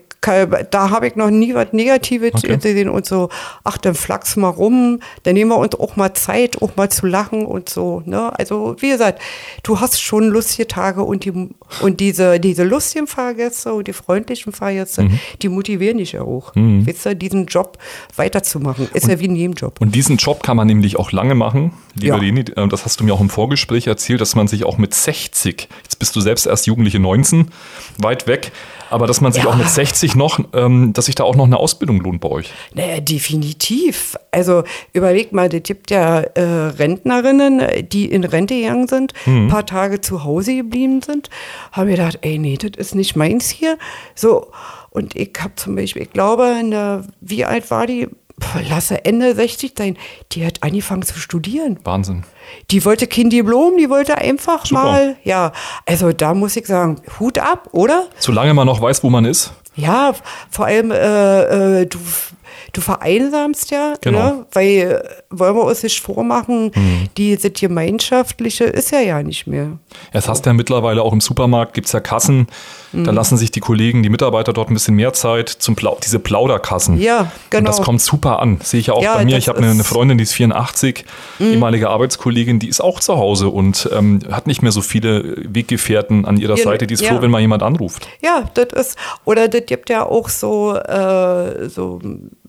da habe ich noch nie was Negatives okay. gesehen und so, ach, dann flachs mal rum, dann nehmen wir uns auch mal Zeit, auch mal zu lachen und so, ne? Also, wie gesagt, du hast schon lustige Tage und die, und diese, diese lustigen Fahrgäste und die freundlichen Fahrgäste, mhm. die motivieren dich ja auch, mhm. weißt du, diesen Job weiterzumachen. Ist und, ja wie ein Nebenjob. Und diesen Job kann man nämlich auch lange machen, liebe ja. Leni, das hast du mir auch im Vorgespräch erzählt, dass man sich auch mit sechzig, jetzt bist du selbst erst Jugendliche neunzehn, weit weg, aber dass man sich ja. auch mit sechzig noch, ähm, dass sich da auch noch eine Ausbildung lohnt bei euch. Naja, definitiv. Also überleg mal, es gibt ja äh, Rentnerinnen, die in Rente gegangen sind, ein mhm. paar Tage zu Hause geblieben sind, haben gedacht, ey, nee, das ist nicht meins hier. So, und ich habe zum Beispiel, ich glaube, eine, wie alt war die? Lasse Ende sechzig sein, die hat angefangen zu studieren. Wahnsinn. Die wollte kein Diplom, die wollte einfach Super. mal, ja, also da muss ich sagen, Hut ab, oder? Solange man noch weiß, wo man ist. Ja, vor allem, äh, äh, du, du vereinsamst ja, genau. ne? Weil, wollen wir uns nicht vormachen, mhm. dieses Gemeinschaftliche ist ja ja nicht mehr. Das hast du ja mittlerweile auch im Supermarkt, gibt es ja Kassen, mhm. da lassen sich die Kollegen, die Mitarbeiter dort ein bisschen mehr Zeit, zum Plau- diese Plauderkassen. Ja, genau. Und das kommt super an, sehe ich ja auch ja, bei mir. Ich habe eine, eine Freundin, die ist vierundachtzig, mhm. ehemalige Arbeitskollegin, die ist auch zu Hause und ähm, hat nicht mehr so viele Weggefährten an ihrer ja, Seite, die ist ja. froh, wenn mal jemand anruft. Ja, das ist, oder das gibt ja auch so, äh, so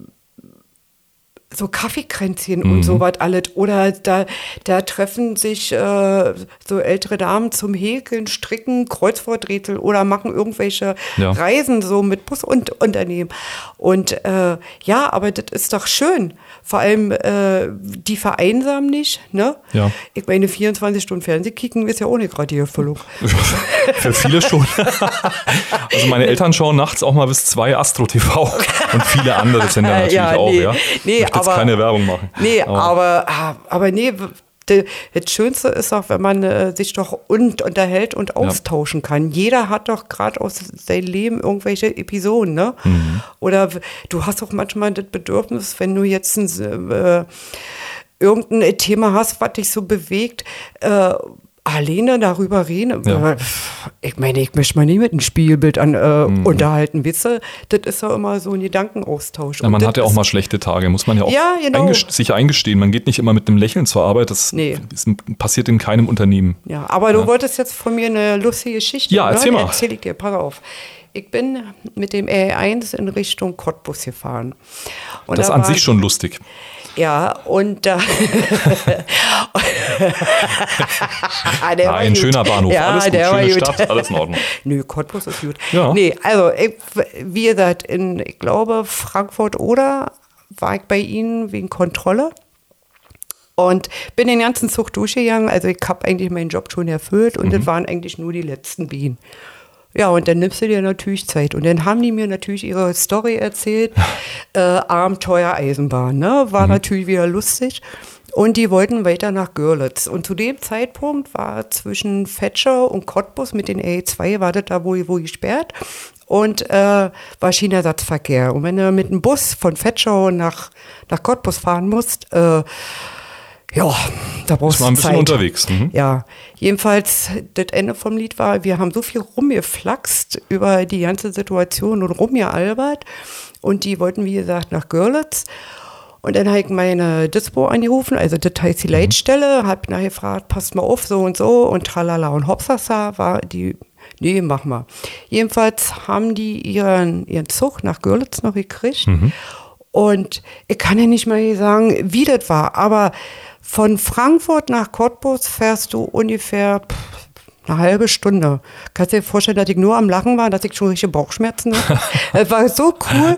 so Kaffeekränzchen mhm. und sowas alles. Oder da, da treffen sich äh, so ältere Damen zum Häkeln, Stricken, Kreuzworträtsel oder machen irgendwelche ja. Reisen so mit Busunternehmen. Und äh, ja, aber das ist doch schön. Vor allem, äh, die vereinsamen nicht. Ne? Ja. Ich meine, vierundzwanzig Stunden Fernsehen kicken ist ja auch nicht gerade die Erfüllung. Für viele schon. Also meine Eltern schauen nachts auch mal bis zwei Astro T V und viele andere Sender natürlich ja, nee, auch. Ja. Nee, ich möchte jetzt aber, keine Werbung machen. Nee, aber, aber, aber nee, das Schönste ist auch, wenn man äh, sich doch und, unterhält und austauschen ja. kann. Jeder hat doch gerade aus seinem Leben irgendwelche Episoden, ne? Mhm. Oder du hast auch manchmal das Bedürfnis, wenn du jetzt ein, äh, irgendein Thema hast, was dich so bewegt, äh, alleine darüber reden. Ja. Ich meine, ich möchte mal nie mit einem Spiegelbild an, äh, mhm. unterhalten, weißt du? Das ist ja immer so ein Gedankenaustausch. Ja, man hat ja auch mal schlechte Tage, muss man ja auch ja, genau. eingest- sich eingestehen. Man geht nicht immer mit einem Lächeln zur Arbeit, das nee. ist, passiert in keinem Unternehmen. Ja, aber du ja. wolltest jetzt von mir eine lustige Geschichte. Ja, erzähl ne? mal. Erzähl ich dir, pass auf. Ich bin mit dem R eins in Richtung Cottbus gefahren. Und das ist an sich schon lustig. Ja, und da. Nein, ein schöner Bahnhof. Ja, alles gut, schöne Stadt, gut. Alles in Ordnung. Nö, Cottbus ist gut. Ja. Nee, also, ich, wie gesagt, in, ich glaube, Frankfurt oder war ich bei Ihnen wegen Kontrolle. Und bin den ganzen Zug durchgegangen. Also, ich habe eigentlich meinen Job schon erfüllt und mhm. das waren eigentlich nur die letzten Bienen. Ja, und dann nimmst du dir natürlich Zeit. Und dann haben die mir natürlich ihre Story erzählt. äh, Abenteuer Eisenbahn, ne? War mhm. natürlich wieder lustig. Und die wollten weiter nach Görlitz. Und zu dem Zeitpunkt war zwischen Vetschau und Cottbus mit den R E zwei, war das da wohl, wohl gesperrt. Und äh, war Schienenersatzverkehr. Und wenn du mit dem Bus von Vetschau nach, nach Cottbus fahren musst, äh, Ja, da brauchst du Zeit. War ein bisschen Zeit. unterwegs. Mhm. Ja, jedenfalls, das Ende vom Lied war, wir haben so viel rumgeflaxt über die ganze Situation und rumgealbert. Und die wollten, wie gesagt, nach Görlitz. Und dann habe ich meine Dispo angerufen, also das heißt die Leitstelle, habe nachher gefragt, passt mal auf, so und so. Und tralala und hopsasa war die, nee, mach mal. Jedenfalls haben die ihren, ihren Zug nach Görlitz noch gekriegt. Mhm. Und ich kann ja nicht mal sagen, wie das war, aber von Frankfurt nach Cottbus fährst du ungefähr pff, eine halbe Stunde. Kannst du dir vorstellen, dass ich nur am Lachen war, dass ich schon richtige Bauchschmerzen hatte? Das war so cool.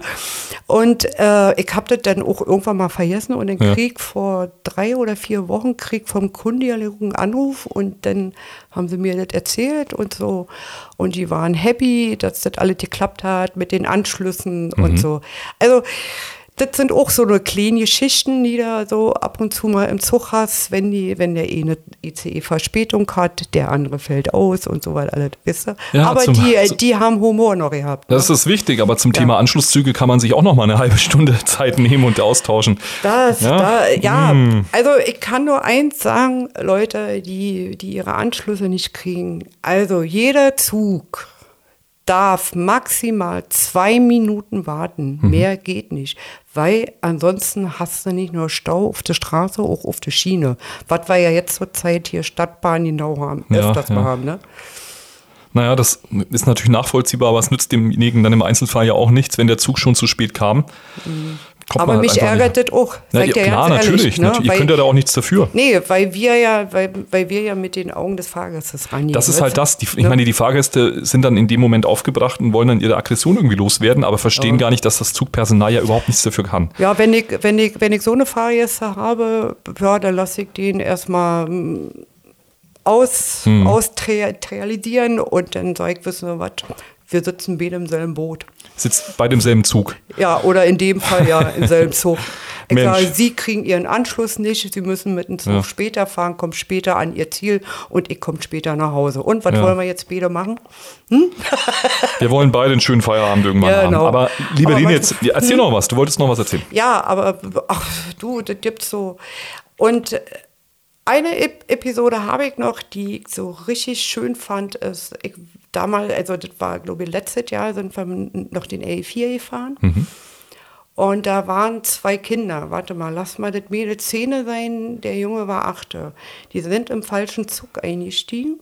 Und äh, ich habe das dann auch irgendwann mal vergessen und dann ja. krieg vor drei oder vier Wochen krieg vom Kundendialog einen Anruf und dann haben sie mir das erzählt und so. Und die waren happy, dass das alles geklappt hat mit den Anschlüssen mhm. und so. Also das sind auch so eine kleine Geschichten, die da so ab und zu mal im Zug hast, wenn die, wenn der eine I C E-Verspätung hat, der andere fällt aus und so weiter, alles, wisst ihr? Ja, aber zum, die, die haben Humor noch gehabt. Ne? Das ist wichtig, aber zum ja. Thema Anschlusszüge kann man sich auch noch mal eine halbe Stunde Zeit nehmen und austauschen. Das, ja, da, ja mm. also ich kann nur eins sagen, Leute, die, die ihre Anschlüsse nicht kriegen, also jeder Zug darf maximal zwei Minuten warten. Mhm. Mehr geht nicht. Weil ansonsten hast du nicht nur Stau auf der Straße, auch auf der Schiene. Was wir ja jetzt zur Zeit hier Stadtbahn genau haben, ja, öfters ja. mal haben, ne? Naja, das ist natürlich nachvollziehbar, aber es nützt demjenigen dann im Einzelfall ja auch nichts, wenn der Zug schon zu spät kam. Mhm. Aber mich ärgert das auch. Na, ja, klar, ganz natürlich. Ehrlich, ne? natürlich. Ihr könnt ja da auch nichts dafür. Nee, weil wir ja, weil, weil wir ja mit den Augen des Fahrgastes rangehen. Das ist halt das. Die, ich meine, die Fahrgäste sind dann in dem Moment aufgebracht und wollen dann ihre Aggression irgendwie loswerden, aber verstehen ja. gar nicht, dass das Zugpersonal ja überhaupt nichts dafür kann. Ja, wenn ich, wenn ich, wenn ich so eine Fahrgäste habe, ja, dann lasse ich den erstmal aus, hm. austrialisieren und dann sage ich, wissen wir was, wir sitzen beide im selben Boot. Sitzt bei demselben Zug. Ja, oder in dem Fall ja im selben Zug. Ich sage, Sie kriegen Ihren Anschluss nicht, Sie müssen mit dem Zug ja. später fahren, kommen später an Ihr Ziel und ich komme später nach Hause. Und was ja. wollen wir jetzt beide machen? Hm? Wir wollen beide einen schönen Feierabend irgendwann ja, genau. haben. Aber liebe Lene, jetzt erzähl hm? noch was, du wolltest noch was erzählen. Ja, aber ach, du, das gibt's so. Und eine Ep- Episode habe ich noch, die ich so richtig schön fand, ist, ich, damals, also das war, glaube ich, letztes Jahr, sind wir noch den L vier gefahren. Mhm. Und da waren zwei Kinder, warte mal, lass mal das Mädel Szene sein, der Junge war achte. Die sind im falschen Zug eingestiegen.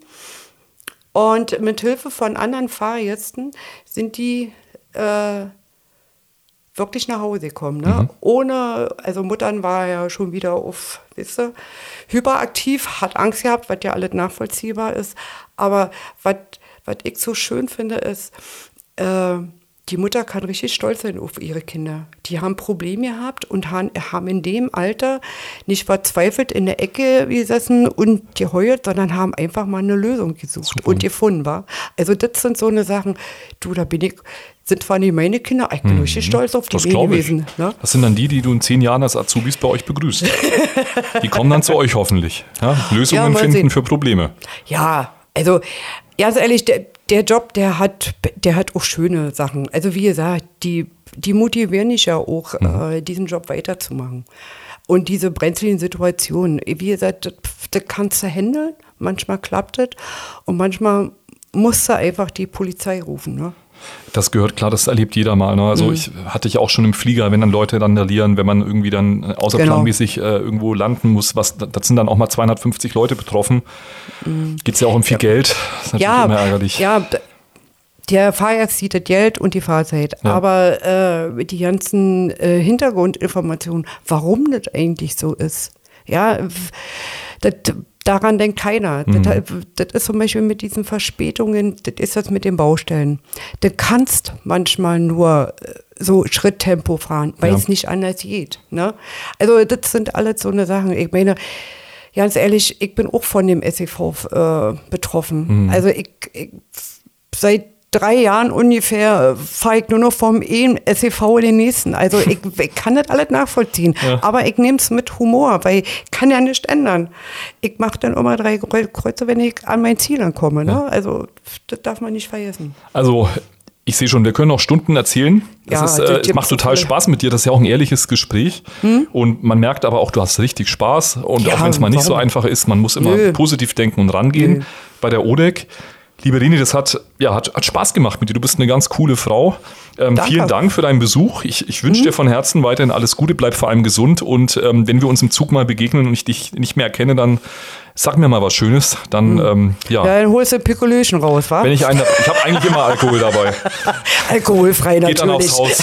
Und mit Hilfe von anderen Fahrgästen sind die äh, wirklich nach Hause gekommen. Ne? Mhm. Ohne, also Muttern war ja schon wieder auf, weißt du, hyperaktiv, hat Angst gehabt, was ja alles nachvollziehbar ist. Aber was ich so schön finde, ist, äh, die Mutter kann richtig stolz sein auf ihre Kinder. Die haben Probleme gehabt und haben in dem Alter nicht verzweifelt in der Ecke gesessen und geheult, sondern haben einfach mal eine Lösung gesucht Super. Und gefunden. War. Also das sind so eine Sachen, du, da bin ich, sind zwar nicht meine Kinder, ich bin mhm. richtig stolz auf die gewesen. Ne? Das sind dann die, die du in zehn Jahren als Azubis bei euch begrüßt. Die kommen dann zu euch hoffentlich. Ja? Lösungen ja, finden sehen. Für Probleme. Ja, also ganz ehrlich, der, der Job, der hat, der hat auch schöne Sachen. Also wie gesagt, die, die motivieren dich ja auch, mhm. äh, diesen Job weiterzumachen. Und diese brenzligen Situationen, wie gesagt, das, das kannst du handeln. Manchmal klappt das und manchmal musst du einfach die Polizei rufen, ne? Das gehört, klar, das erlebt jeder mal. Ne? Also mhm. ich hatte ich auch schon im Flieger, wenn dann Leute randalieren, wenn man irgendwie dann außerplanmäßig genau. äh, irgendwo landen muss, was, das sind dann auch mal zweihundertfünfzig Leute betroffen. Mhm. Geht es ja auch um viel ja. Geld. Das ist natürlich ja, immer ärgerlich. Ja, der Fahrgast sieht das Geld und die Fahrzeit. Ja. Aber äh, die ganzen äh, Hintergrundinformationen, warum das eigentlich so ist, ja, das daran denkt keiner. Mhm. Das, das ist zum Beispiel mit diesen Verspätungen, das ist das mit den Baustellen. Du kannst manchmal nur so Schritttempo fahren, weil ja. es nicht anders geht. Ne? Also das sind alles so eine Sachen. Ich meine, ganz ehrlich, ich bin auch von dem S E V äh, betroffen. Mhm. Also ich, ich seit drei Jahren ungefähr fahre ich nur noch vom einen S E V in den nächsten. Also ich, ich kann das alles nachvollziehen. Ja. Aber ich nehme es mit Humor, weil ich kann ja nicht ändern. Ich mache dann immer drei Kreuze, wenn ich an mein Ziel ankomme. Ne? Ja. Also das darf man nicht vergessen. Also Ich sehe schon, wir können noch Stunden erzählen. Das Ja, ist, die äh, es Tipps macht total sind Spaß mit dir. Das ist ja auch ein ehrliches Gespräch. Hm? Und man merkt aber auch, du hast richtig Spaß. Und Ja, auch wenn es mal nicht so warum? einfach ist, man muss immer Nö. positiv denken und rangehen. Nö. Bei der O D E C. Liebe Rini, das hat, ja, hat, hat Spaß gemacht mit dir. Du bist eine ganz coole Frau. Ähm, Danke. vielen Dank für deinen Besuch. Ich, ich wünsche Mhm. dir von Herzen weiterhin alles Gute. Bleib vor allem gesund. Und ähm, wenn wir uns im Zug mal begegnen und ich dich nicht mehr erkenne, dann sag mir mal was Schönes. Dann, Mhm. ähm, ja. Ja, dann holst du Pikolöchen raus, wa? Wenn ich einen, ich habe eigentlich immer Alkohol dabei. Alkoholfrei Geht dann natürlich. aufs Haus.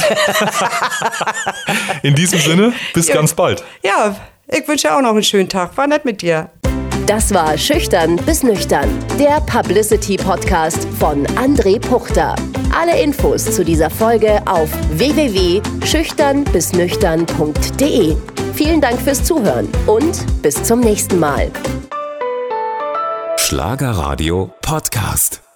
In diesem Sinne, bis Ja. ganz bald. Ja, ich wünsche dir auch noch einen schönen Tag. War nett mit dir. Das war Schüchtern bis Nüchtern, der Publicity-Podcast von André Puchter. Alle Infos zu dieser Folge auf w w w punkt schüchtern bis nüchtern punkt d e. Vielen Dank fürs Zuhören und bis zum nächsten Mal. Schlagerradio Podcast.